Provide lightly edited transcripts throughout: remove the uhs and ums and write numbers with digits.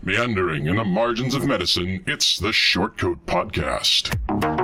Meandering in the margins of medicine, it's the Shortcoat Podcast.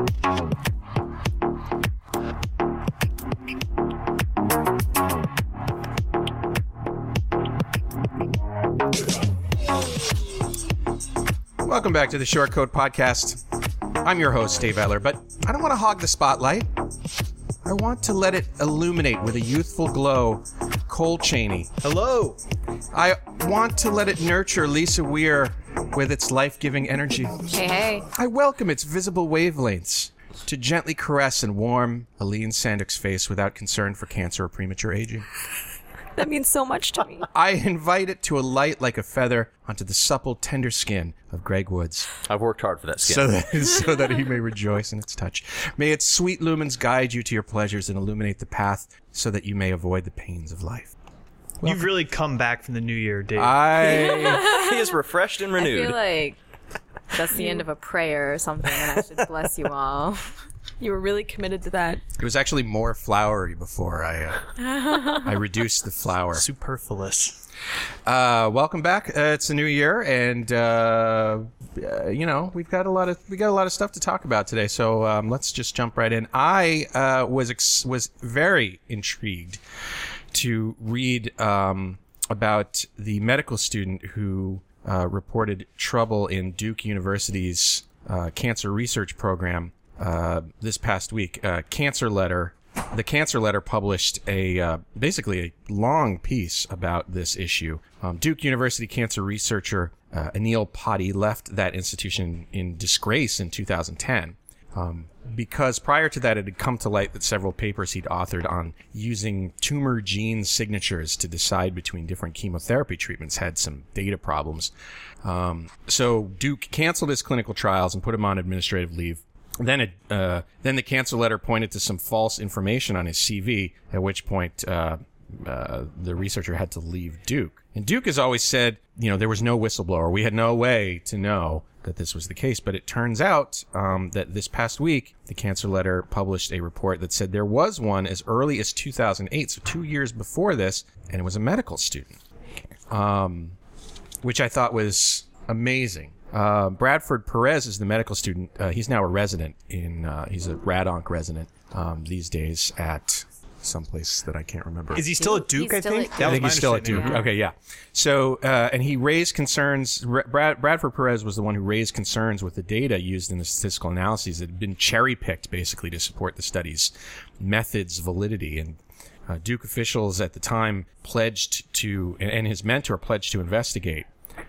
Welcome back to the Shortcoat Podcast. I'm your host, Dave Eller, but I don't want to hog the spotlight. I want to let it illuminate with a youthful glow Cole Chaney. Hello. I want to let it nurture Lisa Weir with its life-giving energy. Hey. I welcome its visible wavelengths to gently caress and warm Aline Sandik's face without concern for cancer or premature aging. That means so much to me. I invite it to alight like a feather onto the supple, tender skin of Greg Woods. I've worked hard for that skin. So that he may rejoice in its touch. May its sweet lumens guide you to your pleasures and illuminate the path so that you may avoid the pains of life. You've really come back from the new year, Dave. He is refreshed and renewed. I feel like that's the end of a prayer or something, and I should bless you all. You were really committed to that. It was actually more flowery before I reduced the flour. Superfluous. Welcome back. It's a new year, and we've got a lot of stuff to talk about today. So let's just jump right in. I was very intrigued to read about the medical student who reported trouble in Duke University's cancer research program this past week. The Cancer Letter published basically a long piece about this issue. Duke University cancer researcher Anil Pati left that institution in disgrace in 2010. Because prior to that, it had come to light that several papers he'd authored on using tumor gene signatures to decide between different chemotherapy treatments had some data problems. So Duke canceled his clinical trials and put him on administrative leave. Then the Cancer Letter pointed to some false information on his CV, at which point the researcher had to leave Duke. And Duke has always said, there was no whistleblower. We had no way to know that this was the case. But it turns out that this past week, the Cancer Letter published a report that said there was one as early as 2008, so 2 years before this, and it was a medical student, which I thought was amazing. Bradford Perez is the medical student. He's now a resident he's a RadOnc resident these days at someplace that I can't remember. Is he still at Duke, I think? I think he's still at Duke. Okay, yeah. So, and he raised concerns. Bradford Perez was the one who raised concerns with the data used in the statistical analyses that had been cherry-picked basically to support the study's methods' validity. And Duke officials at the time pledged to, and his mentor pledged to investigate.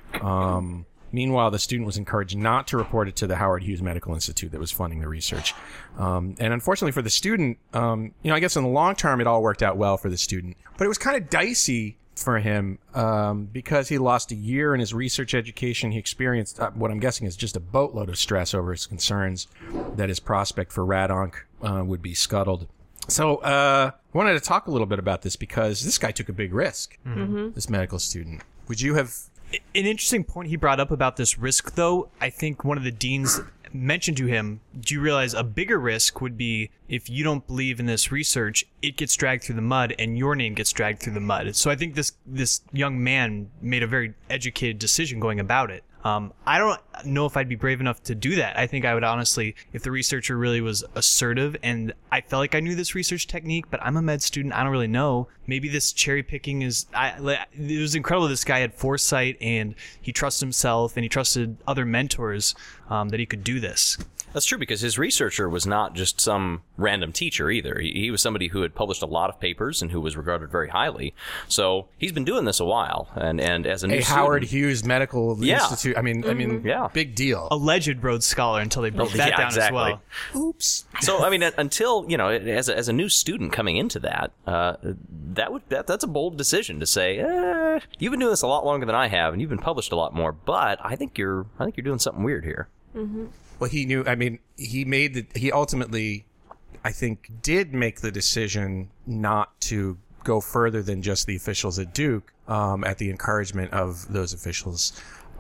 Meanwhile, the student was encouraged not to report it to the Howard Hughes Medical Institute that was funding the research. And unfortunately for the student, I guess in the long term, it all worked out well for the student. But it was kind of dicey for him because he lost a year in his research education. He experienced what I'm guessing is just a boatload of stress over his concerns that his prospect for RadOnc would be scuttled. So I wanted to talk a little bit about this because this guy took a big risk, this medical student. Would you have... An interesting point he brought up about this risk, though, I think one of the deans mentioned to him, do you realize a bigger risk would be if you don't believe in this research, it gets dragged through the mud and your name gets dragged through the mud. So I think this young man made a very educated decision going about it. I don't know if I'd be brave enough to do that. I think I would honestly, if the researcher really was assertive and I felt like I knew this research technique, but I'm a med student, I don't really know. Maybe this cherry picking it was incredible. This guy had foresight and he trusted himself and he trusted other mentors that he could do this. That's true, because his researcher was not just some random teacher either. He was somebody who had published a lot of papers and who was regarded very highly. So he's been doing this a while. And as a new student, Howard Hughes Medical Institute. I mean, big deal. Alleged Rhodes Scholar until they broke that down as well. Oops. So until as a new student coming into that, that's a bold decision to say, you've been doing this a lot longer than I have, and you've been published a lot more. But I think you're doing something weird here. Mm-hmm. Well, he knew. I mean, he ultimately, I think, did make the decision not to go further than just the officials at Duke, at the encouragement of those officials,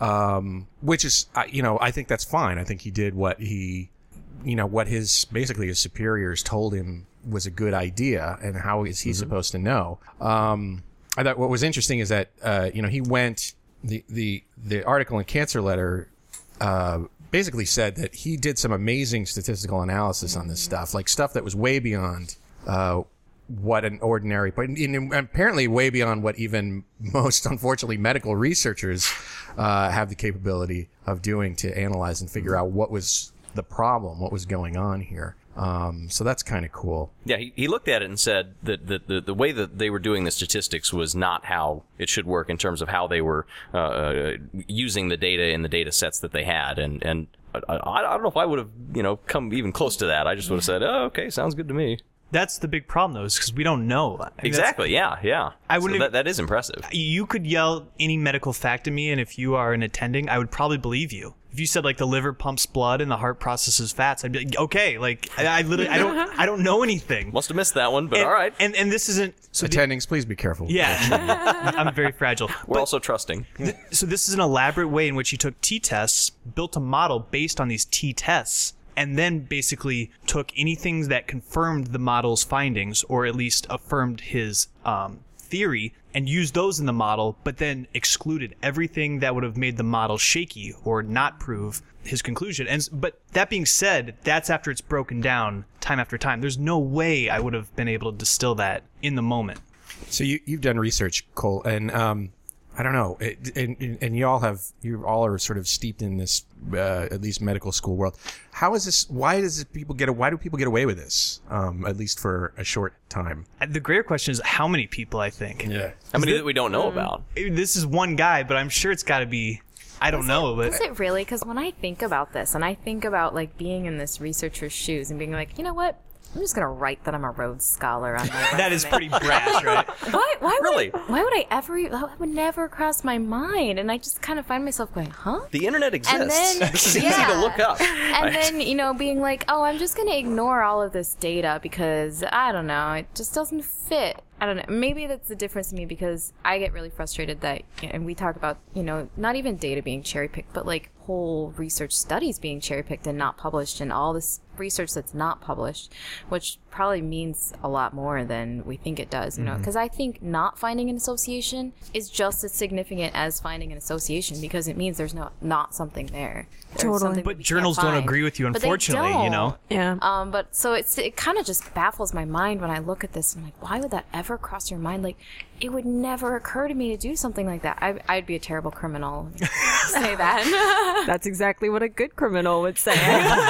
which is, I think that's fine. I think he did what his superiors told him was a good idea, and how is he supposed to know? I thought what was interesting is that, he went the article in Cancer Letter basically said that he did some amazing statistical analysis on this stuff, like stuff that was way beyond what an ordinary, but apparently way beyond what even most, unfortunately, medical researchers have the capability of doing to analyze and figure out what was the problem, what was going on here. So that's kind of cool. Yeah, he looked at it and said that the way that they were doing the statistics was not how it should work in terms of how they were using the data in the data sets that they had. And I don't know if I would have, come even close to that. I just would have said, oh, okay, sounds good to me. That's the big problem, though, is because we don't know. Exactly, yeah. I wouldn't. So that is impressive. You could yell any medical fact to me, and if you are an attending, I would probably believe you. If you said like the liver pumps blood and the heart processes fats, I'd be like, okay, like I literally I don't know anything. Must have missed that one, but all right. And this isn't attendings. Please be careful. Yeah, I'm very fragile. We're also trusting. So this is an elaborate way in which he took t-tests, built a model based on these t-tests, and then basically took anything that confirmed the model's findings, or at least affirmed his theory, and used those in the model, but then excluded everything that would have made the model shaky or not prove his conclusion. But that being said, that's after it's broken down time after time. There's no way I would have been able to distill that in the moment. So you've done research, Cole, and I don't know, and you all are sort of steeped in this, at least medical school world. How is this? Why do people get away with this? At least for a short time. The greater question is how many people, I think. Yeah. How many that we don't know about? This is one guy, but I'm sure it's got to be. I don't know, but is it really? Because when I think about this, and I think about like being in this researcher's shoes and being like, you know what? I'm just gonna write that I'm a Rhodes Scholar on my resume. That is pretty brash, right? Why Really? Why would I ever? That would never cross my mind, and I just kind of find myself going, huh? The internet exists. And then, this is easy to look up. And then, being like, oh, I'm just gonna ignore all of this data because I don't know, it just doesn't fit. I don't know. Maybe that's the difference in me because I get really frustrated that, and we talk about, not even data being cherry picked, but like whole research studies being cherry picked and not published, and all this research that's not published, which probably means a lot more than we think it does, because I think not finding an association is just as significant as finding an association because it means there's not something there. There's something But that we journals can't don't find. agree with you, But they unfortunately, don't. Yeah. But so it kind of just baffles my mind when I look at this. I'm like, why would that ever cross your mind? Like, it would never occur to me to do something like that. I'd be a terrible criminal. Say that. That's exactly what a good criminal would say.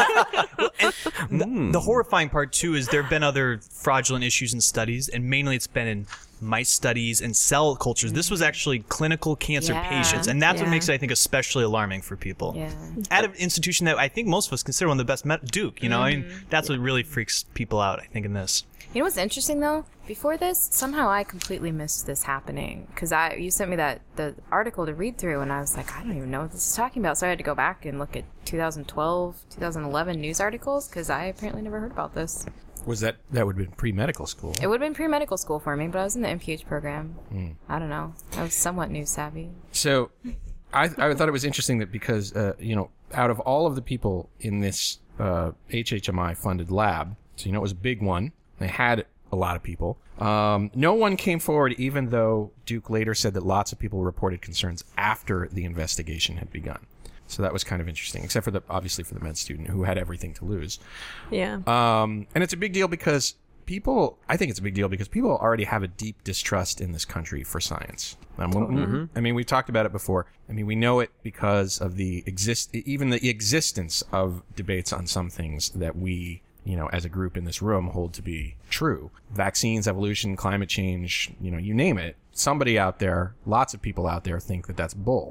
The horrifying part, too, is there have been other fraudulent issues in studies, and mainly it's been in mice studies and cell cultures. This was actually clinical cancer Yeah. patients, and that's what Yeah. makes it, I think, especially alarming for people. Yeah. At an institution that I think most of us consider one of the best, Duke, I mean, that's what really freaks people out, I think, in this. You know what's interesting though? Before this, somehow I completely missed this happening because you sent me the article to read through, and I was like, I don't even know what this is talking about. So I had to go back and look at 2012, 2011 news articles because I apparently never heard about this. Was that would have been pre-medical school? It would have been pre-medical school for me, but I was in the MPH program. I don't know. I was somewhat news savvy. So, I thought it was interesting that because out of all of the people in this HHMI funded lab, so it was a big one. They had a lot of people. No one came forward, even though Duke later said that lots of people reported concerns after the investigation had begun. So that was kind of interesting, except for obviously for the med student who had everything to lose. Yeah. And it's a big deal because I think it's a big deal because people already have a deep distrust in this country for science. I mean, we've talked about it before. I mean, we know it because of even the existence of debates on some things that we, as a group in this room, hold to be true. Vaccines, evolution, climate change, you name it. Somebody out there, lots of people out there think that that's bull.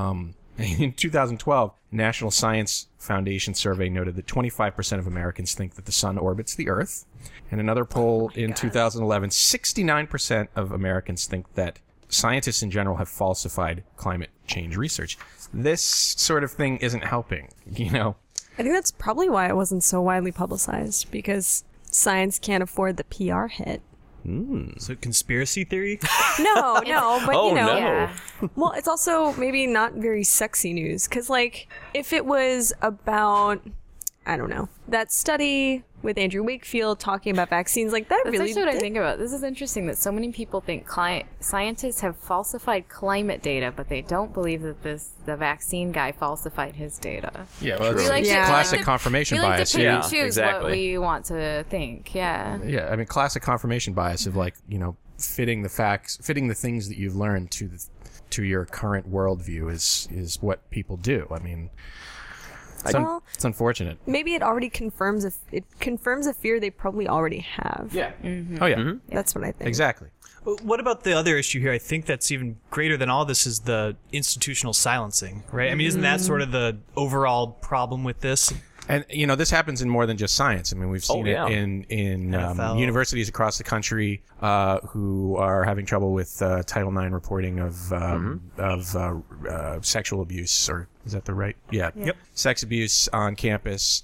In 2012, National Science Foundation survey noted that 25% of Americans think that the sun orbits the Earth. And another poll in 2011, 69% of Americans think that scientists in general have falsified climate change research. This sort of thing isn't helping, I think that's probably why it wasn't so widely publicized, because science can't afford the PR hit. So conspiracy theory? No, but Oh, no. Yeah. Well, it's also maybe not very sexy news, because if it was about, I don't know, that study with Andrew Wakefield talking about vaccines. Like that That's really actually what I did- think about. This is interesting that so many people think scientists have falsified climate data, but they don't believe that the vaccine guy falsified his data. Yeah, well, We it's like to- Yeah. classic we like to- confirmation we like bias. to pick Yeah, and choose exactly. what we want to think. Yeah. Yeah, I mean, classic confirmation bias of like, fitting the facts, fitting the things that you've learned to your current worldview is what people do. I mean, Well, it's unfortunate. maybe it already confirms a fear they probably already have. Yeah. Oh yeah. That's what I think. Exactly. What about the other issue here? I think that's even greater than all this is the institutional silencing, right? I mean, isn't that sort of the overall problem with this? And this happens in more than just science. I mean, we've seen yeah. it in NFL. universities across the country who are having trouble with Title IX reporting of sexual abuse, or is that the right? Yeah. Yep. Sex abuse on campus,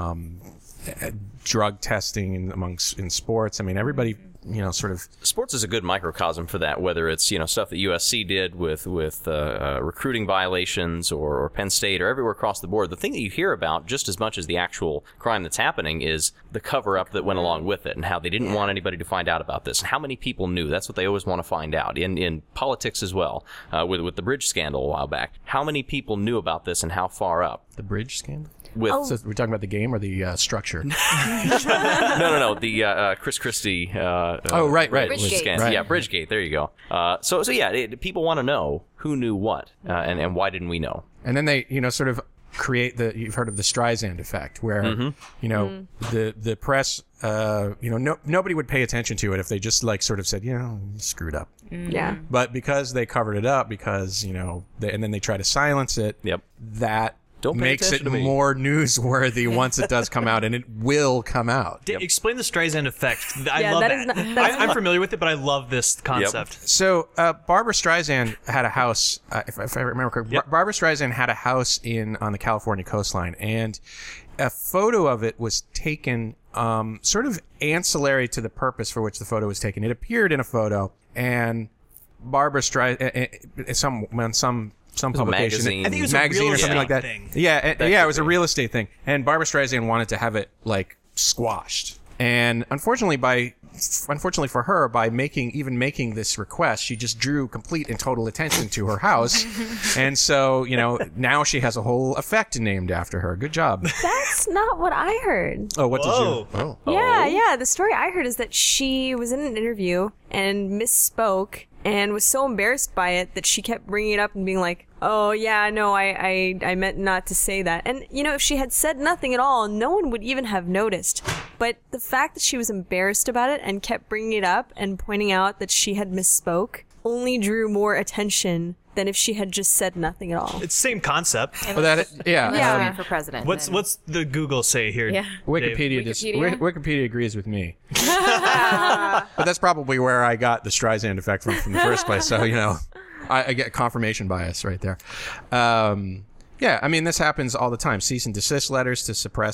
drug testing in sports. I mean, everybody sort of. Sports is a good microcosm for that, whether it's stuff that USC did with recruiting violations or Penn State or everywhere across the board. The thing that you hear about just as much as the actual crime that's happening is the cover-up that went along with it and how they didn't want anybody to find out about this and how many people knew. That's what they always want to find out. In politics as well, with the bridge scandal a while back, how many people knew about this and how far up? The bridge scandal? With So we're talking about the game or the structure? no, the Chris Christie. Oh, right. Bridgegate. Scandal. Right. Yeah, Bridgegate. There you go. So yeah, people want to know who knew what and why didn't we know? And then they, sort of create you've heard of the Streisand effect, where, the press, nobody would pay attention to it if they just sort of said, screwed up. Yeah. But because they covered it up, because, and then they try to silence it, Yep. that Don't pay makes it attention to me. more newsworthy once it does come out, and it will come out. Explain the Streisand effect. I Yeah, love that that. is not- that's I'm familiar with it, but I love this concept. So Barbara Streisand had a house, if I remember correctly. Yep. Barbara Streisand had a house on the California coastline, and a photo of it was taken sort of ancillary to the purpose for which the photo was taken. It appeared in a photo, and Barbara Streisand, some publication, magazine. I think it was a magazine real or something like estate that. thing. Yeah, That yeah, could it was a be. real estate thing, and Barbara Streisand wanted to have it squashed. And unfortunately for her, by making this request, she just drew complete and total attention to her house, and so now she has a whole effect named after her. Good job. That's not what I heard. Oh, what Whoa. did you? Oh. Yeah. The story I heard is that she was in an interview and misspoke and was so embarrassed by it that she kept bringing it up and being like, "Oh yeah, no, I meant not to say that." And if she had said nothing at all, no one would even have noticed. But the fact that she was embarrassed about it and kept bringing it up and pointing out that she had misspoke only drew more attention than if she had just said nothing at all. It's the same concept. Well, Yeah. Ran for president. then. What's the Google say here? Yeah. Wikipedia, Wikipedia? Wikipedia agrees with me. But that's probably where I got the Streisand effect from the first place. So, I get confirmation bias right there. Yeah, I mean, this happens all the time. Cease and desist letters to suppress,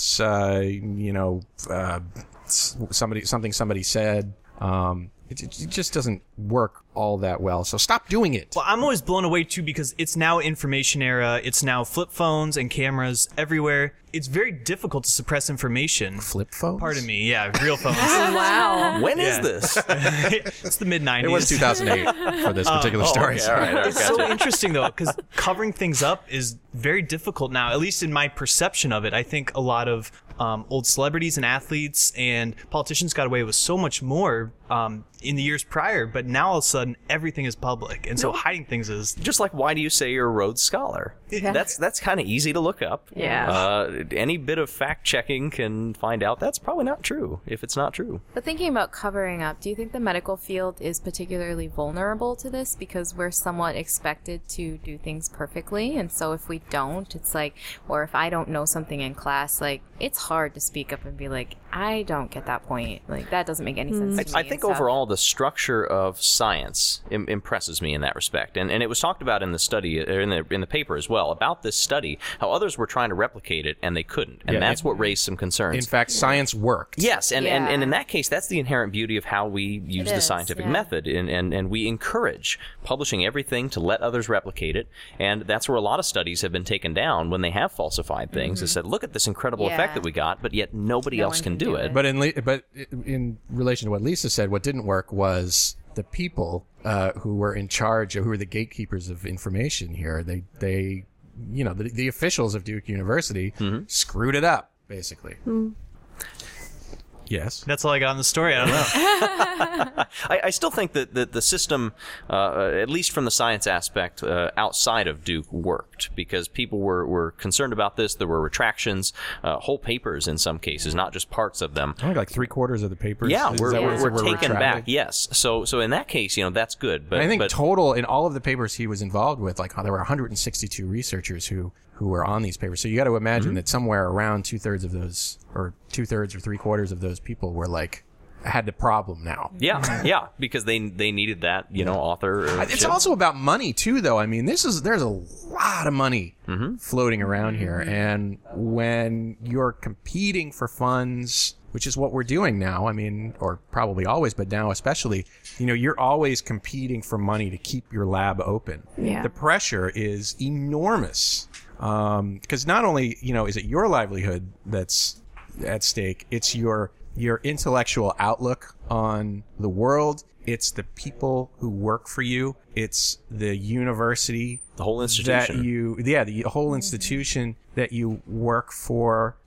somebody said. It just doesn't work all that well. So stop doing it. Well, I'm always blown away too because it's now information era. It's now flip phones and cameras everywhere. It's very difficult to suppress information. Flip phones? Pardon me. Yeah, real phones. Wow. When Yeah. is this? It's the mid 90s. It was 2008 for this particular story. Okay, all right, It's so interesting though, because covering things up is very difficult now. At least in my perception of it, I think a lot of old celebrities and athletes and politicians got away with so much more in the years prior, but now all of a sudden everything is public, and so hiding things is Just like, why do you say you're a Rhodes Scholar? That's kind of easy to look up. Yeah. Any bit of fact checking can find out that's probably not true if it's not true. But thinking about covering up, do you think the medical field is particularly vulnerable to this because we're somewhat expected to do things perfectly? And so if we don't, it's like, or if I don't know something in class, like, it's hard to speak up and be like, I don't get that point. Like, that doesn't make any sense to me. I think think stuff. overall the structure of science impresses me in that respect, and it was talked about in the study, or in the paper as well, about this study, how others were trying to replicate it and they couldn't, and that's what raised some concerns. In fact, science worked. Yes, and in that case, that's the inherent beauty of how we use the scientific method, and we encourage publishing everything to let others replicate it, and that's where a lot of studies have been taken down when they have falsified things. They said, look at this incredible effect that we got, but yet nobody else can do it. But in relation to what Lisa said, what didn't work was the people who were in charge, who were the gatekeepers of information here. They the officials of Duke University screwed it up, basically. Yes. That's all I got on the story. I don't know. I still think that the system, at least from the science aspect, outside of Duke, worked because people were concerned about this. There were retractions, whole papers in some cases, not just parts of them. I think like 3/4 of the papers. Yeah, Is were that what taken retracted? back. Yes. So in that case, that's good. But I think total in all of the papers he was involved with, there were 162 researchers who were on these papers. So you got to imagine that somewhere around 2/3 of those, or 2/3 or 3/4 of those people were had the problem now. Yeah, because they needed that, author. It's also about money too, though. I mean, there's a lot of money floating around here, and when you're competing for funds, which is what we're doing now. I mean, or probably always, but now especially, you're always competing for money to keep your lab open. Yeah. The pressure is enormous. Because not only, is it your livelihood that's at stake, it's your intellectual outlook on the world. It's the people who work for you. It's the university. The whole institution. The whole institution that you work for.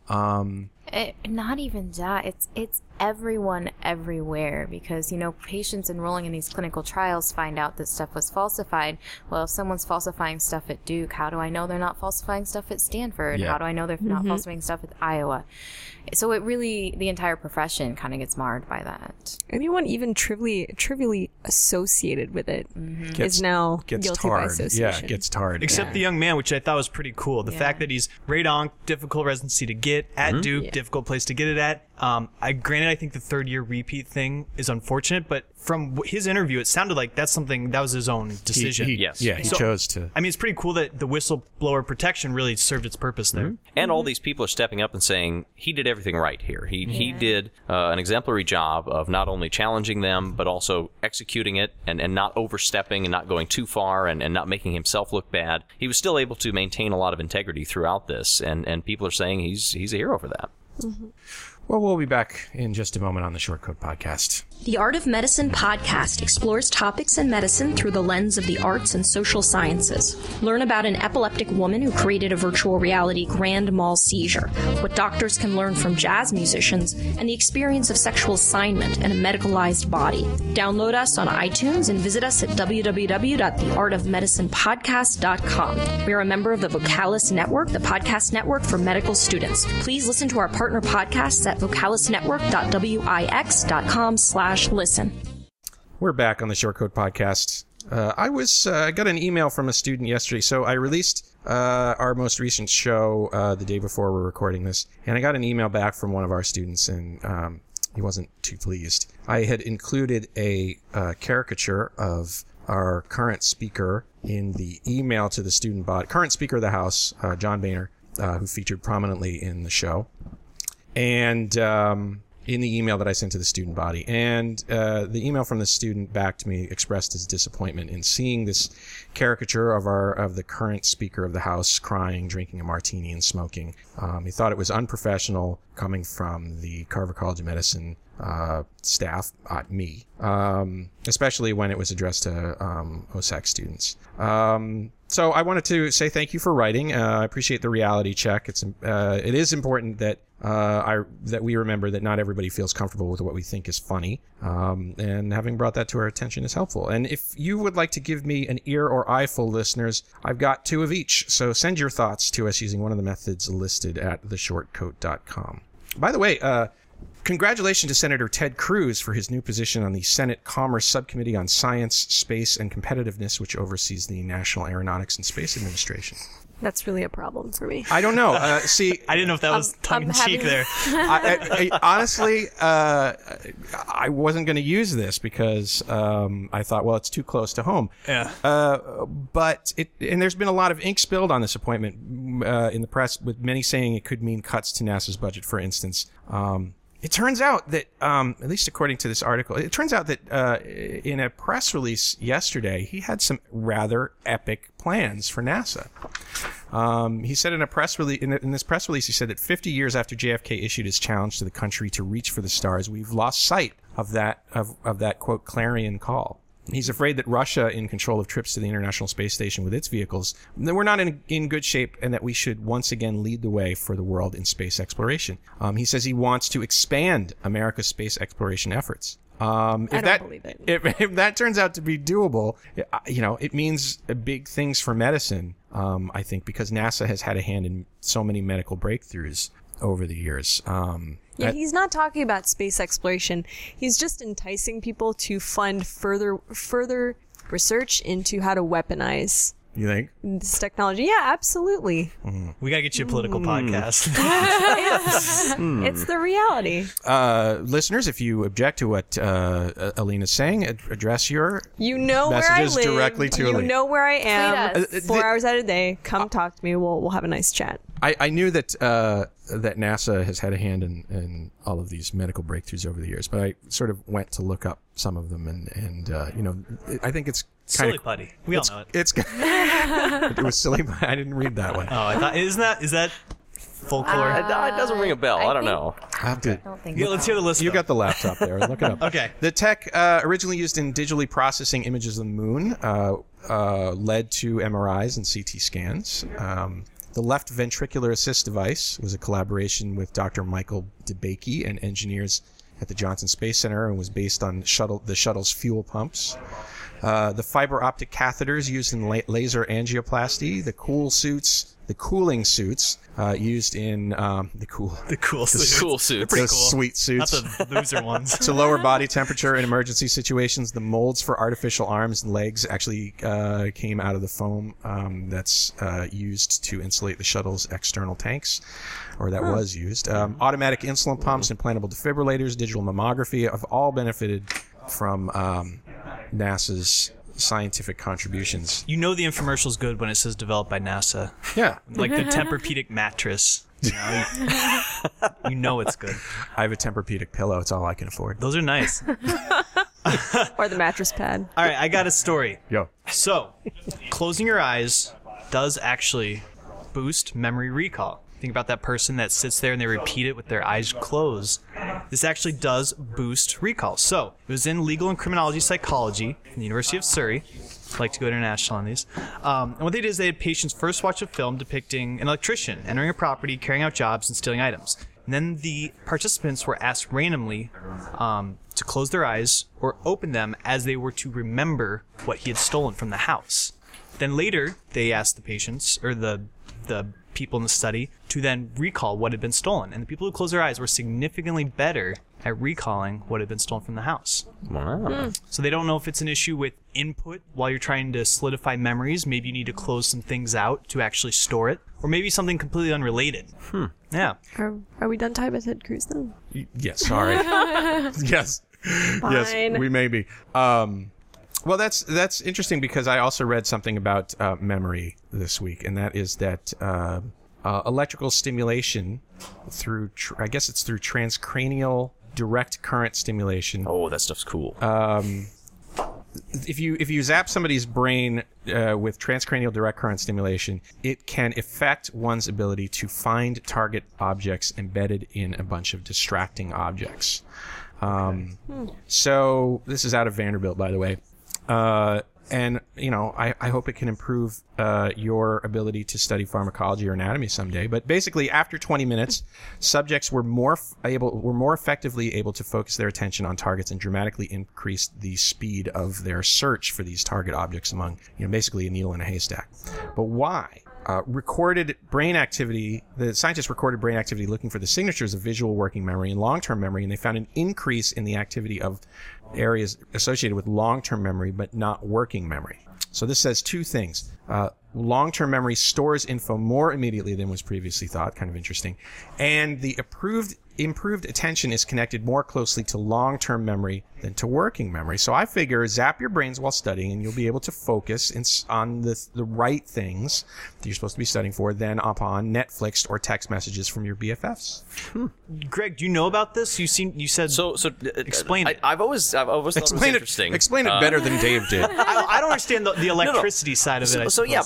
Not even that. It's everyone everywhere, because patients enrolling in these clinical trials find out that stuff was falsified. Well, if someone's falsifying stuff at Duke, how do I know they're not falsifying stuff at Stanford? Yeah. How do I know they're not falsifying stuff at Iowa? So it really, the entire profession kind of gets marred by that. Anyone even trivially associated with it is now guilty by association. Yeah, gets tarred. Except the young man, which I thought was pretty cool. The fact that he's radonk, difficult residency to get at Duke, difficult place to get it at. I think the third-year repeat thing is unfortunate, but from his interview, it sounded like that's something that was his own decision. He chose to. I mean, it's pretty cool that the whistleblower protection really served its purpose there. And all these people are stepping up and saying he did everything right here. He did an exemplary job of not only challenging them, but also executing it and not overstepping and not going too far and not making himself look bad. He was still able to maintain a lot of integrity throughout this, and people are saying he's a hero for that. Well, we'll be back in just a moment on the Short Code Podcast. The Art of Medicine podcast explores topics in medicine through the lens of the arts and social sciences. Learn about an epileptic woman who created a virtual reality grand mal seizure, what doctors can learn from jazz musicians, and the experience of sexual assignment in a medicalized body. Download us on iTunes and visit us at www.theartofmedicinepodcast.com. We are a member of the Vocalis Network, the podcast network for medical students. Please listen to our partner podcasts at vocalisnetwork.wix.com/listen. We're back on the Short Code Podcast. I got an email from a student yesterday. So I released our most recent show the day before we're recording this, and I got an email back from one of our students, and he wasn't too pleased. I had included a caricature of our current speaker in the email to the student body. Current Speaker of the House, John Boehner, who featured prominently in the show. And in the email that I sent to the student body. And the email from the student back to me expressed his disappointment in seeing this caricature of the current Speaker of the House crying, drinking a martini, and smoking. He thought it was unprofessional coming from the Carver College of Medicine staff, me, especially when it was addressed to OSAC students. So I wanted to say thank you for writing. I appreciate the reality check. It is important that that we remember that not everybody feels comfortable with what we think is funny, and having brought that to our attention is helpful. And if you would like to give me an ear or eyeful, listeners, I've got 2 of each. So send your thoughts to us using one of the methods listed at theshortcoat.com. By the way, congratulations to Senator Ted Cruz for his new position on the Senate Commerce Subcommittee on Science, Space, and Competitiveness, which oversees the National Aeronautics and Space Administration. That's really a problem for me. I don't know. See, I didn't know if that was tongue in cheek there. honestly, I wasn't going to use this because I thought, well, it's too close to home. Yeah. But there's been a lot of ink spilled on this appointment in the press, with many saying it could mean cuts to NASA's budget, for instance. It turns out that, at least according to this article, it turns out that in a press release yesterday, he had some rather epic plans for NASA. He said in a press release, in this press release, he said that 50 years after JFK issued his challenge to the country to reach for the stars, we've lost sight of that quote clarion call. He's afraid that Russia, in control of trips to the International Space Station with its vehicles, that we're not in good shape, and that we should once again lead the way for the world in space exploration. He says he wants to expand America's space exploration efforts. I don't believe it. If that turns out to be doable, it means big things for medicine, I think, because NASA has had a hand in so many medical breakthroughs over the years. Yeah, he's not talking about space exploration. He's just enticing people to fund further research into how to weaponize You think? this technology. Yeah, absolutely. We gotta get you a political podcast. It's the reality. Listeners, if you object to what Alina's saying, address your You know where I messages live. directly to You Alina. know where I am. Tweet us. 4 hours out of the day. Come talk to me. We'll have a nice chat. I knew that that NASA has had a hand in all of these medical breakthroughs over the years, but I sort of went to look up some of them, and I think it's kind Silly of putty. We all know it. It's it was silly. I didn't read that one. Oh, I thought is that folklore? It doesn't ring a bell. I don't know. I have to. I don't think Yeah, so. let's hear the list. You though. got the laptop there. Look it up. Okay. The tech, originally used in digitally processing images of the moon, led to MRIs and CT scans. The left ventricular assist device was a collaboration with Dr. Michael DeBakey and engineers at the Johnson Space Center, and was based on the shuttle's fuel pumps. The fiber optic catheters used in laser angioplasty, the cooling suits used in The cool suits. Cool suits. Pretty those cool. sweet suits. Not the loser ones. To lower body temperature in emergency situations. The molds for artificial arms and legs actually came out of the foam that's used to insulate the shuttle's external tanks, or that was used. Automatic insulin pumps, implantable defibrillators, digital mammography have all benefited from NASA's scientific contributions. You know the infomercial's good when it says developed by NASA. Yeah. Like the Tempur-Pedic mattress. You know it's good. I have a Tempur-Pedic pillow. It's all I can afford. Those are nice. Or the mattress pad. All right, I got a story. Yo. So, closing your eyes does actually boost memory recall. Think about that person that sits there and they repeat it with their eyes closed. This actually does boost recall. So, it was in Legal and Criminology Psychology from the University of Surrey. I like to go international on these. And what they did is they had patients first watch a film depicting an electrician entering a property, carrying out jobs, and stealing items. And then the participants were asked randomly to close their eyes or open them as they were to remember what he had stolen from the house. Then later, they asked the patients, or the people in the study, to then recall what had been stolen. And the people who closed their eyes were significantly better at recalling what had been stolen from the house. Wow. So they don't know if it's an issue with input while you're trying to solidify memories. Maybe you need to close some things out to actually store it. Or maybe something completely unrelated. Yeah. Are we done talking about Ted Cruz then? Yes, sorry. Yes. Yes, Fine. we may be. Well, that's interesting because I also read something about memory this week, and that is that electrical stimulation through, I guess it's through transcranial direct current stimulation. Oh, that stuff's cool. If you zap somebody's brain with transcranial direct current stimulation, it can affect one's ability to find target objects embedded in a bunch of distracting objects. So this is out of Vanderbilt, by the way. And, I hope it can improve your ability to study pharmacology or anatomy someday. But basically, after 20 minutes, subjects were more effectively able to focus their attention on targets and dramatically increase the speed of their search for these target objects among, basically a needle in a haystack. But why? Recorded brain activity, the scientists recorded brain activity looking for the signatures of visual working memory and long-term memory, and they found an increase in the activity of areas associated with long-term memory but not working memory. So this says two things. long-term memory stores info more immediately than was previously thought. Kind of interesting. And the improved attention is connected more closely to long-term memory than to working memory. So I figure zap your brains while studying and you'll be able to focus on the right things that you're supposed to be studying for than upon Netflix or text messages from your BFFs. Greg, do you know about this? You said So explain it. I've always thought it was interesting. Explain it better than Dave did. I don't understand the electricity side of it. So yeah,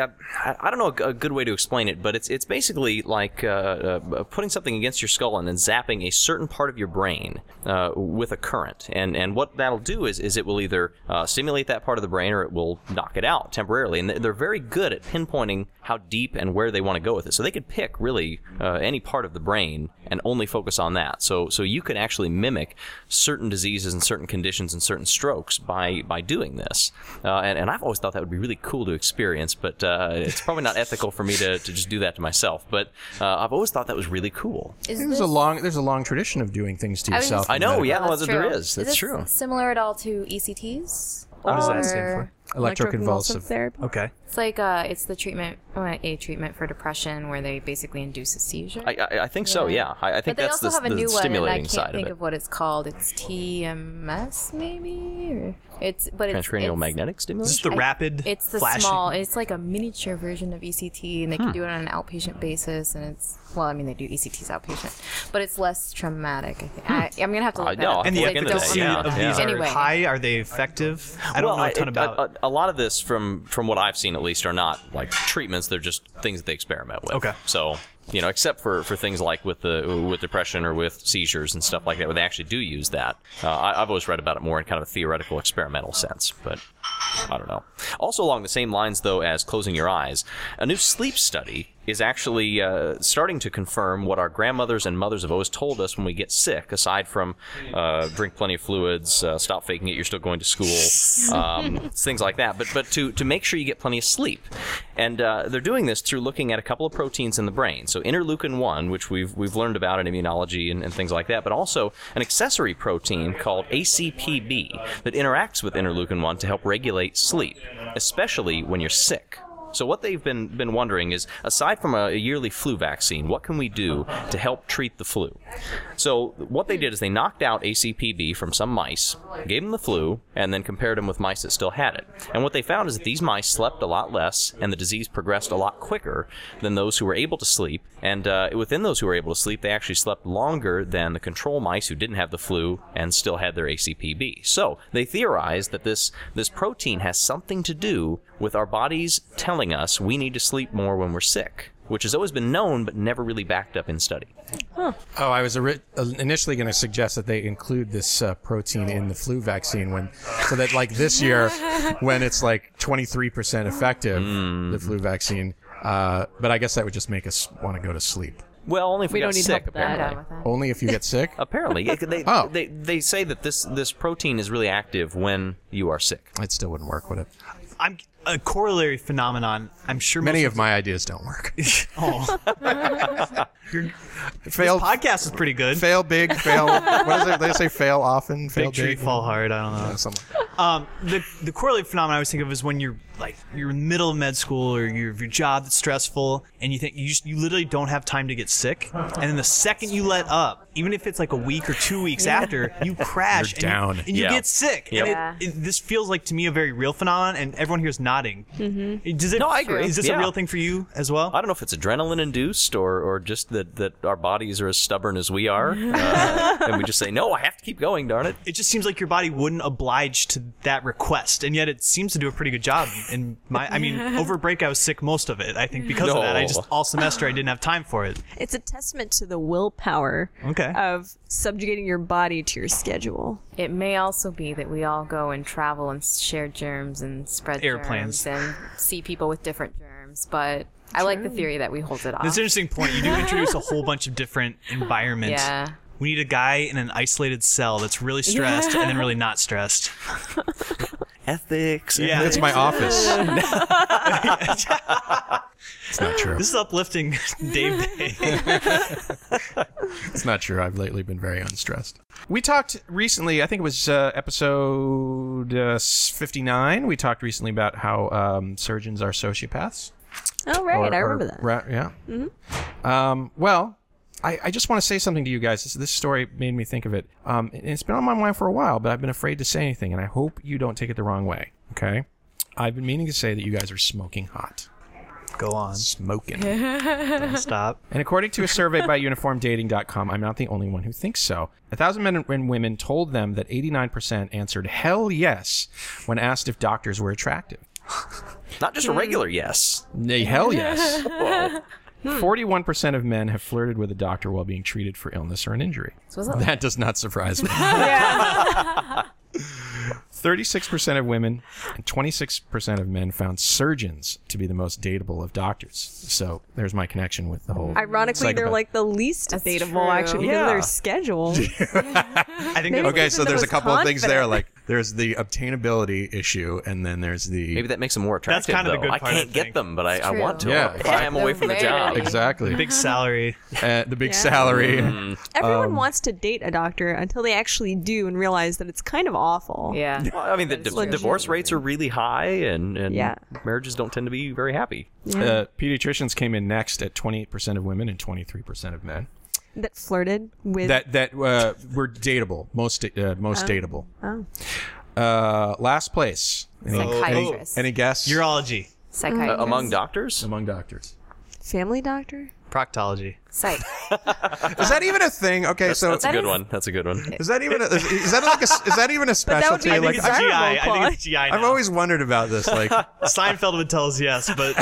I don't know a good way to explain it, but it's basically like putting something against your skull and then zapping a certain part of your brain with a current. And what that'll do is it will either stimulate that part of the brain or it will knock it out temporarily. And they're very good at pinpointing how deep and where they want to go with it. So they could pick really any part of the brain and only focus on that. So you can actually mimic certain diseases and certain conditions and certain strokes by doing this. And I've always thought that would be really cool to experience, but it's probably not ethical for me to just do that to myself. But I've always thought that was really cool. There's a long tradition of doing things to yourself. I know, yeah, That's there true. is. That's true. Similar at all to ECTs? What does that stand for? Electroconvulsive therapy. Okay. It's like it's the treatment, a treatment for depression where they basically induce a seizure. I think so, yeah. I think but they that's also have a the new one, and I stimulating can't side think of it. of what it's called. It's TMS, maybe? Or Transcranial magnetic stimulation? Is this the rapid It's the flashing? small. It's like a miniature version of ECT, and they can do it on an outpatient basis. And it's they do ECTs outpatient, but it's less traumatic. I think I'm gonna have to look that up. And the Look into that, efficacy yeah. of these Anyway. are high? Are they effective? I don't know a ton about. A lot of this, from what I've seen at least, are not like treatments. They're just things that they experiment with. Okay. So, except for things like with depression or with seizures and stuff like that, where they actually do use that. I've always read about it more in kind of a theoretical, experimental sense, but I don't know. Also along the same lines, though, as closing your eyes, a new sleep study is actually starting to confirm what our grandmothers and mothers have always told us when we get sick, aside from drink plenty of fluids, stop faking it, you're still going to school, things like that, but to make sure you get plenty of sleep. And they're doing this through looking at a couple of proteins in the brain. So interleukin-1, which we've learned about in immunology and things like that, but also an accessory protein called ACPB that interacts with interleukin-1 to help regulate sleep, especially when you're sick. So what they've been wondering is, aside from a yearly flu vaccine, what can we do to help treat the flu? So what they did is they knocked out ACPB from some mice, gave them the flu, and then compared them with mice that still had it. And what they found is that these mice slept a lot less, and the disease progressed a lot quicker than those who were able to sleep. And within those who were able to sleep, they actually slept longer than the control mice who didn't have the flu and still had their ACPB. So they theorized that this protein has something to do with our bodies telling us we need to sleep more when we're sick, which has always been known but never really backed up in study. Oh, I was initially going to suggest that they include this protein in the flu vaccine so that like this year, when it's like 23% effective, the flu vaccine. But I guess that would just make us want to go to sleep. Well, only if we got don't need sick, help with that. apparently. Only if you get sick? Apparently. They say that this protein is really active when you are sick. It still wouldn't work, would it? I'm a corollary phenomenon. I'm sure Many of my ideas don't work. Fail. This podcast is pretty good. Fail big, fail. What is it? They say fail often, fail Big tree, fall hard. I don't know. Something. The corollary phenomenon I was thinking of is when you're in the middle of med school or your job that's stressful, and you think you literally don't have time to get sick, and then the second you let up, even if it's like a week or 2 weeks after, you crash You're down. and you get sick. Yep. And this feels like to me a very real phenomenon, and everyone here is nodding. Mm-hmm. Does it? No, I agree. Is this a real thing for you as well? I don't know if it's adrenaline induced or just that our bodies are as stubborn as we are, and we just say, no, I have to keep going, darn it. It just seems like your body wouldn't oblige to that request, and yet it seems to do a pretty good job. Over break I was sick most of it. I think because of that, all semester I didn't have time for it. It's a testament to the willpower of subjugating your body to your schedule. It may also be that we all go and travel and share germs and spread Airplanes. germs and see people with different germs, but I like the theory that we hold it off. That's an interesting point. You do introduce a whole bunch of different environments. Yeah. We need a guy in an isolated cell that's really stressed and then really not stressed. ethics. Yeah. It's my office. It's not true. This is uplifting, Dave Day. It's not true. I've lately been very unstressed. We talked recently, I think it was episode 59. We talked recently about how surgeons are sociopaths. Oh, right. I remember that. Yeah. Mm-hmm. Well, I just want to say something to you guys. This story made me think of it. And it's been on my mind for a while, but I've been afraid to say anything, and I hope you don't take it the wrong way, okay? I've been meaning to say that you guys are smoking hot. Go on. Smoking. Don't stop. And according to a survey by uniformdating.com, I'm not the only one who thinks so. 1,000 men and women told them that 89% answered hell yes when asked if doctors were attractive. Not just a regular yes. Hell yes. 41% of men have flirted with a doctor while being treated for illness or an injury. That does not surprise me. 36% of women and 26% of men found surgeons to be the most dateable of doctors. So there's my connection with the whole. Ironically, they're like the least dateable, true. actually, because of their schedule. I think Maybe Okay, so they're there's a most couple of things there. confident. Like there's the obtainability issue, and then there's the Maybe that makes them more attractive. That's kind of the though. good I part, I can't get think. them, but I want to. Yeah. If I am away from the job. exactly big salary. the big salary. Everyone wants to date a doctor until they actually do and realize that it's kind of awful. Yeah. Well, I mean, the divorce rates are really high, and Yeah. marriages don't tend to be very happy. Pediatricians came in next at 28% of women and 23% of men. That flirted with. That were dateable, most dateable. Oh. Last place. Psychiatrist. Any guess? Urology. Psychiatrist. Among doctors? Among doctors. Family doctor? Proctology. Psych. Is that even a thing? Okay, so That's a good is- one. That's a good one. is that even a specialty? be I think Like it's GI. I desirable, think it's GI now. I've always wondered about this. Like, Seinfeld would tell us yes, but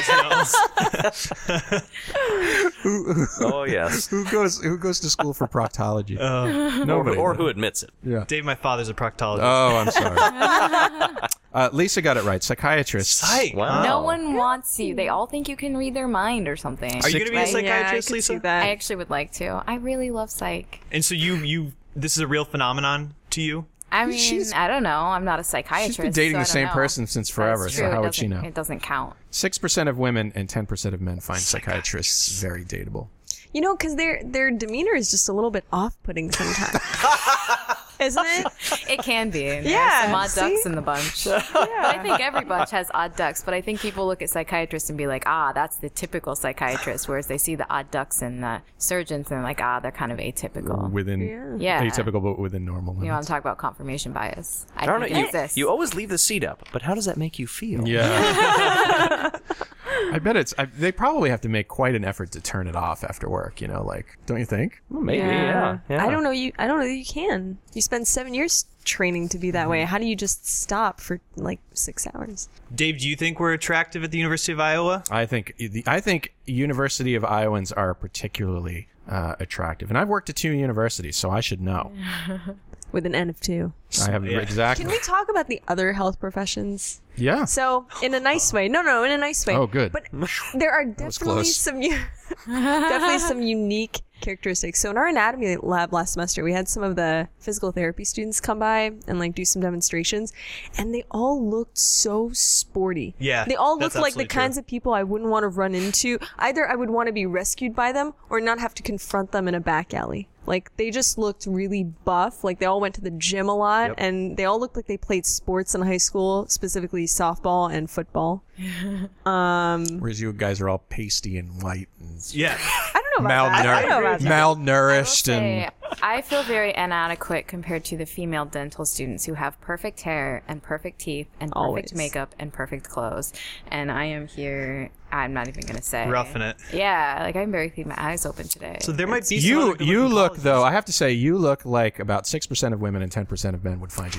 otherwise no. Oh, yes. who goes to school for proctology? Nobody. Or who admits it. Yeah. Dave, my father's a proctologist. Oh, I'm sorry. Lisa got it right. Psychiatrists. Psych. Wow. No one wants you. They all think you can read their mind or something. Are you going to be a Right? psychiatrist, I could Lisa? see that. I actually would like to. I really love psych. And so you this is a real phenomenon to you? I mean, I don't know. I'm not a psychiatrist. She's been dating so I the don't same know. person since forever, That's so true. how It would she doesn't- know? It doesn't count. 6% of women and 10% of men find psychiatrists very dateable. You know, because their demeanor is just a little bit off-putting sometimes. Isn't it? It can be. And Yeah, There's some odd see? ducks in the bunch. But I think every bunch has odd ducks. But I think people look at psychiatrists and be like, that's the typical psychiatrist. Whereas they see the odd ducks in the surgeons and they're like, they're kind of atypical. Within Yeah. atypical, but within normal You want limits. to talk about confirmation bias? I I don't think know. it exists. You always leave the seat up, but how does that make you feel? Yeah. I bet they probably have to make quite an effort to turn it off after work, like, don't you think? Well, maybe, yeah. I don't know that you can. You spend 7 years training to be that way. How do you just stop for like 6 hours? Dave, do you think we're attractive at the University of Iowa? I think University of Iowans are particularly attractive. And I've worked at 2 universities, so I should know. With an N of 2. I have exactly. Can we talk about the other health professions? Yeah. So, in a nice way. No, in a nice way. Oh, good. But there are was definitely close. some unique characteristics. So in our anatomy lab last semester, we had some of the physical therapy students come by and like do some demonstrations, and they all looked so sporty. Yeah, They all that's looked like the absolutely true. kinds of people I wouldn't want to run into. Either I would want to be rescued by them or not have to confront them in a back alley. Like, they just looked really buff. Like, they all went to the gym a lot, and they all looked like they played sports in high school, specifically softball and football. Whereas you guys are all pasty and white and Yeah. I don't know about that. I don't know about that. malnourished Say, and I feel very inadequate compared to the female dental students who have perfect hair and perfect teeth and perfect Always. makeup and perfect clothes. And I am here, I'm not even going to say. Roughing it. Yeah, like I'm very keeping my eyes open today. So there might be some you other good-looking look colleges. though. I have to say you look like about 6% of women and 10% of men would find you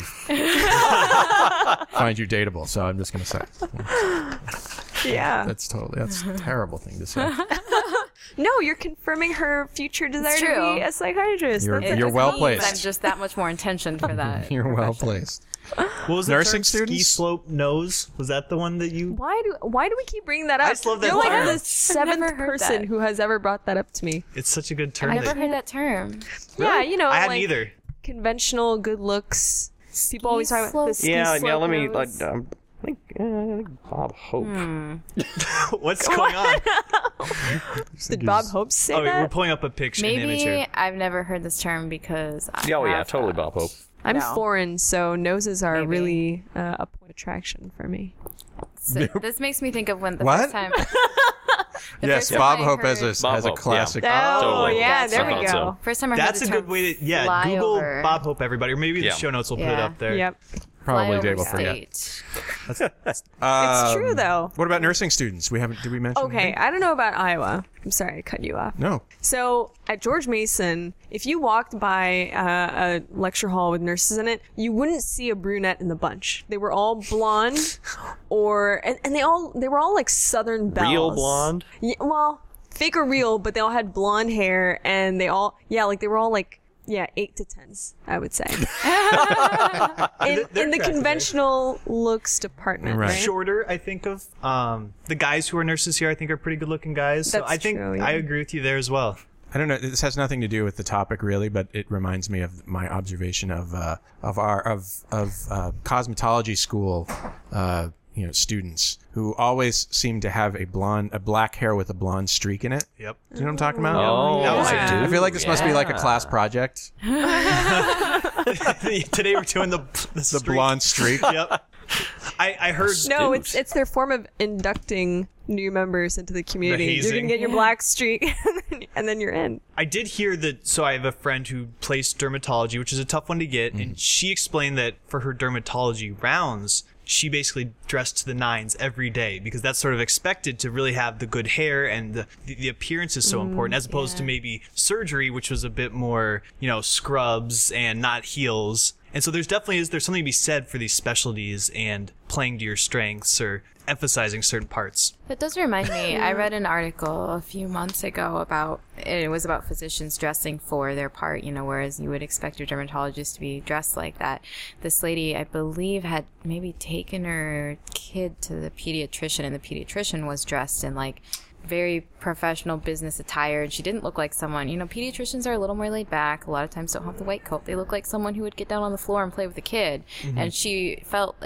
dateable. So I'm just gonna say Yeah. that's a terrible thing to say. No, you're confirming her future desire It's to true. be a psychiatrist. You're- That's It you're just well means placed. I'm just that much more intentioned for that. You're well profession. placed. What was the Nursing term? Ski students? slope nose? Was that the one that you? Why do we keep bringing that up? I just love that You're like term. the never seventh heard person that. who has ever brought that up to me. It's such a good term. I never that- heard that term. Yeah, you know, I hadn't like either. conventional good looks. People always talk about this. Yeah. Let me. I Nose. think Bob Hope. What's going on? Did Bob Hope say Oh, that? we're pulling up a picture, an image Maybe here. I've never heard this term because I Oh yeah, have, totally Bob Hope. I'm No. foreign, so noses are Maybe. really a point of attraction for me. So this makes me think of when the What? first time. Yes, first time Bob I Hope heard- has Bob a Hope, classic. Oh, Totally. yeah, That's there I we thought go. so. First time I That's heard a the good term way to, Google flyover. Bob Hope, everybody. Or maybe Yeah. the show notes will put it up there. Yep. Probably Flyover Dave will forget. state. It's true, though. What about nursing students? Did we mention? Okay, I don't know about Iowa. I'm sorry, I cut you off. No. So at George Mason, if you walked by a lecture hall with nurses in it, you wouldn't see a brunette in the bunch. They were all blonde, and they were all like Southern belles. Real blonde? Yeah, well, fake or real, but they all had blonde hair, and they were all 8 to 10s, I would say. in the conventional looks department, Right. right? Shorter, I think of the guys who are nurses here. I think are pretty good-looking guys. So That's I think true, yeah. I agree with you there as well. I don't know. This has nothing to do with the topic really, but it reminds me of my observation of cosmetology school, students who always seem to have a black hair with a blonde streak in it. Yep. Do you know what I'm talking about? Oh, That was I it. do. I feel like this must be like a class project. Today we're doing the The blonde streak. Yep. I heard. No, Dude. it's their form of inducting new members into the community. You're hazing. gonna get your black streak, and then you're in. I did hear that. So I have a friend who plays dermatology, which is a tough one to get, and she explained that for her dermatology rounds, she basically dressed to the nines every day because that's sort of expected to really have the good hair, and the appearance is so important, as opposed to maybe surgery, which was a bit more, scrubs and not heels. And so there's something to be said for these specialties and playing to your strengths or emphasizing certain parts. That does remind me, I read an article a few months ago about physicians dressing for their part, whereas you would expect your dermatologist to be dressed like that. This lady, I believe, had maybe taken her kid to the pediatrician, and the pediatrician was dressed in like very professional business attire, and she didn't look like someone, pediatricians are a little more laid back, a lot of times don't have the white coat. They look like someone who would get down on the floor and play with a kid. And she felt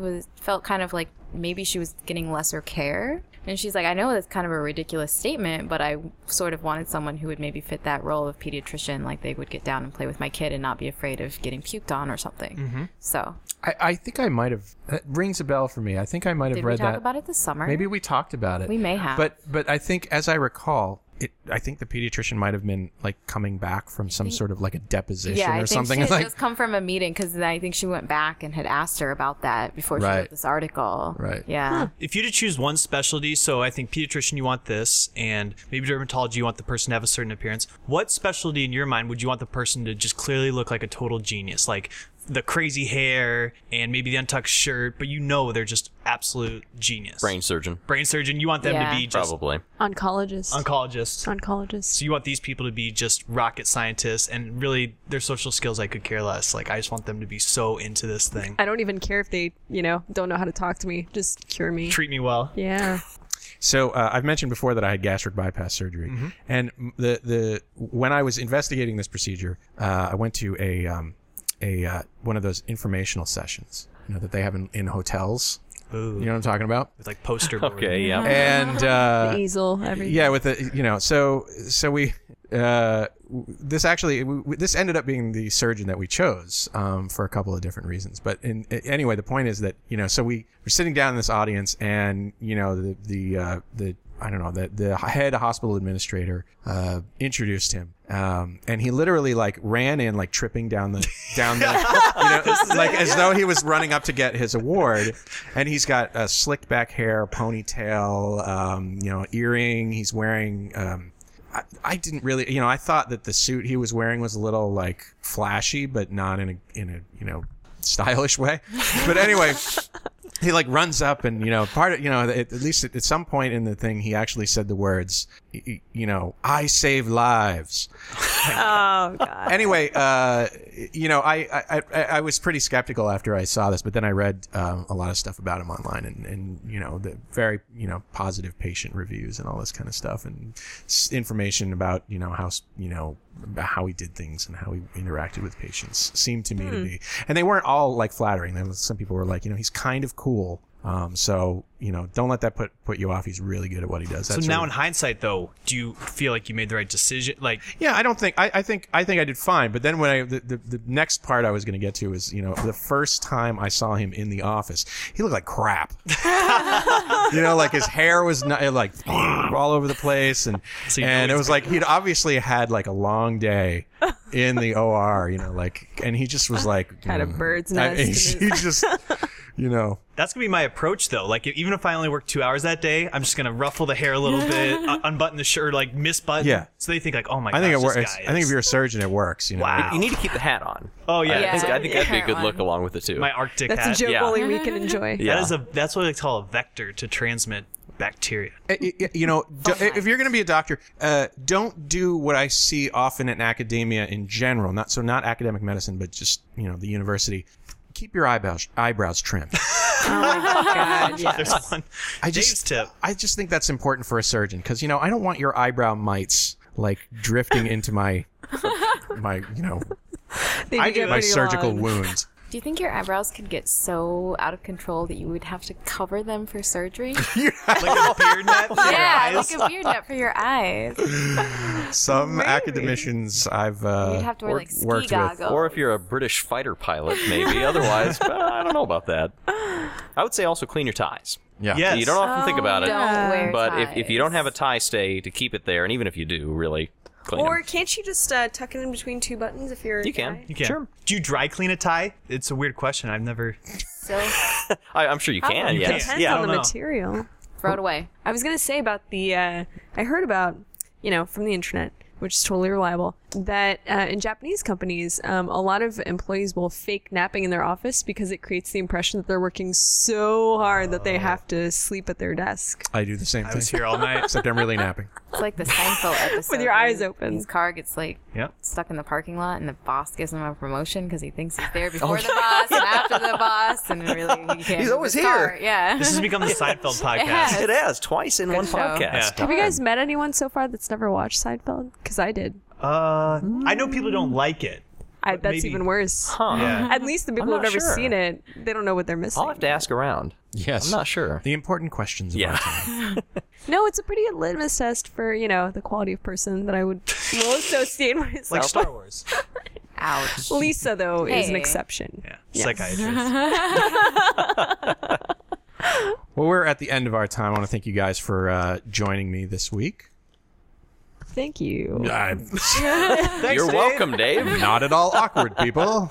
kind of like maybe she was getting lesser care. And she's like, I know that's kind of a ridiculous statement, but I sort of wanted someone who would maybe fit that role of pediatrician, like they would get down and play with my kid and not be afraid of getting puked on or something. So I think I might have. That rings a bell for me. I think I might have did we read talk that. about it this summer? Maybe we talked about it. We may have. But I think, as I recall, I think the pediatrician might have been like coming back from some sort of like a deposition I or think something. she had like just come from a meeting because I think she went back and had asked her about that before she Right. wrote this article. Right. Yeah. If you had to choose one specialty, so I think pediatrician you want this, and maybe dermatology you want the person to have a certain appearance, what specialty in your mind would you want the person to just clearly look like a total genius? Like the crazy hair and maybe the untucked shirt, but they're just absolute genius. Brain surgeon. Brain surgeon, you want them Yeah. to be just Probably. Oncologist. oncologists. So you want these people to be just rocket scientists, and really their social skills I could care less. Like I just want them to be so into this thing. I don't even care if they, don't know how to talk to me. Just cure me. Treat me well. Yeah. So I've mentioned before that I had gastric bypass surgery, and when I was investigating this procedure, I went to a one of those informational sessions, that they have in hotels. Ooh. You know what I'm talking about? With like poster board. Okay, yeah. And The easel, everything. yeah, with the so we this ended up being the surgeon that we chose for a couple of different reasons. But anyway, the point is that so we were sitting down in this audience, and the head hospital administrator introduced him, and he literally like ran in like tripping down the like as though he was running up to get his award, and he's got slicked back hair, ponytail, earring. He's wearing. I didn't really, I thought that the suit he was wearing was a little like flashy, but not in a stylish way. But anyway. he like runs up and, at least at some point in the thing, he actually said the words, I save lives. Oh God. Anyway, I was pretty skeptical after I saw this, but then I read a lot of stuff about him online and the very, positive patient reviews and all this kind of stuff and information about, how he did things and how he interacted with patients seemed to me to be, and they weren't all like flattering. There was, some people were like, he's kind of cool. So, don't let that put you off. He's really good at what he does. So now in hindsight, though, do you feel like you made the right decision? Like, yeah, I don't think, I think I did fine. But then when the next part I was going to get to is, the first time I saw him in the office, he looked like crap. Like his hair was like all over the place. And it was like, he'd obviously had like a long day in the OR, and he just was like, had a bird's nest. He just, that's gonna be my approach, though. Like, even if I only work 2 hours that day, I'm just gonna ruffle the hair a little bit, unbutton the shirt, like misbutton. Yeah. So they think like, oh my god. I think it works. I think if you're a surgeon, it works. Wow. You need to keep the hat on. Oh yeah. I think that'd be a good look along with it too. My Arctic That's hat. a joke only we can enjoy. Yeah. That's what they call a vector to transmit bacteria. If you're going to be a doctor, don't do what I see often in academia in general. Not academic medicine, but just the university. Keep your eyebrows trimmed. Oh my God! Yes. There's one. Dave's tip. I just think that's important for a surgeon because I don't want your eyebrow mites like drifting into my my surgical wound. Do you think your eyebrows could get so out of control that you would have to cover them for surgery? Like a beard net for your Yeah, eyes? like a beard net for your eyes. Some academicians I've You'd have to wear like ski worked goggles. with. Or if you're a British fighter pilot, maybe. Otherwise, I don't know about that. I would say also clean your ties. Yeah. Yes. You don't often think about it. Don't wear But ties. if you don't have a tie stay to keep it there, and even if you do, really clean Or them. can't you just tuck it in between two buttons if you're? You can. You can. Sure. Do you dry clean a tie? It's a weird question. I've never. So I'm sure you can, Probably. yes. Depends Yeah. on the I don't know. material. throw it away. I was gonna say about the. I heard about from the internet, which is totally reliable, that in Japanese companies, a lot of employees will fake napping in their office because it creates the impression that they're working so hard that they have to sleep at their desk. I do the same I thing. was here all night. Except I'm really napping. It's like the Seinfeld episode. With your where eyes open. His car gets like Yep. stuck in the parking lot, and the boss gives him a promotion because he thinks he's there before the boss and after the boss, and really he can't. He's move always his car. here. Yeah. This has become the Seinfeld podcast. has. It has, twice in Good one show. podcast. Yeah. Have you guys met anyone so far that's never watched Seinfeld? Because I did. I know people don't like it. That's maybe- even worse. Huh. Yeah. At least the people I'm who've not never sure. seen it, they don't know what they're missing. I'll have to ask around. Yes. I'm not sure. The important questions of Yeah. our time. No, it's a pretty good litmus test for, the quality of person that I would well associate myself Like Star with. Wars. Ouch. Lisa, though, is an Hey. exception. Yeah. Yes. Psychiatrist. Well, we're at the end of our time. I want to thank you guys for joining me this week. Thank you. You're welcome, Dave. Not at all awkward, people.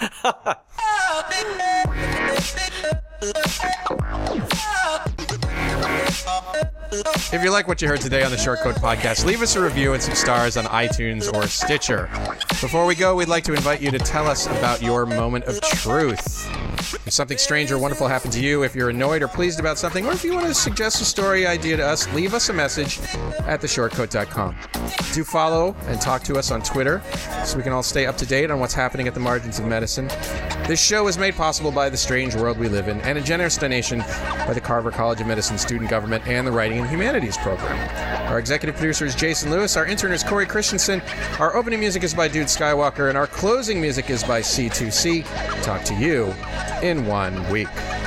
If you like what you heard today on the Short Code Podcast, leave us a review and some stars on iTunes or Stitcher. Before we go, we'd like to invite you to tell us about your moment of truth. If something strange or wonderful happened to you, if you're annoyed or pleased about something, or if you want to suggest a story idea to us, leave us a message at theshortcode.com. Do follow and talk to us on Twitter so we can all stay up to date on what's happening at the margins of medicine. This show is made possible by the strange world we live in and a generous donation by the Carver College of Medicine Student Government and the Writing and Humanities Program. Our executive producer is Jason Lewis. Our intern is Corey Christensen. Our opening music is by Dude Skywalker, and our closing music is by C2C. Talk to you in 1 week.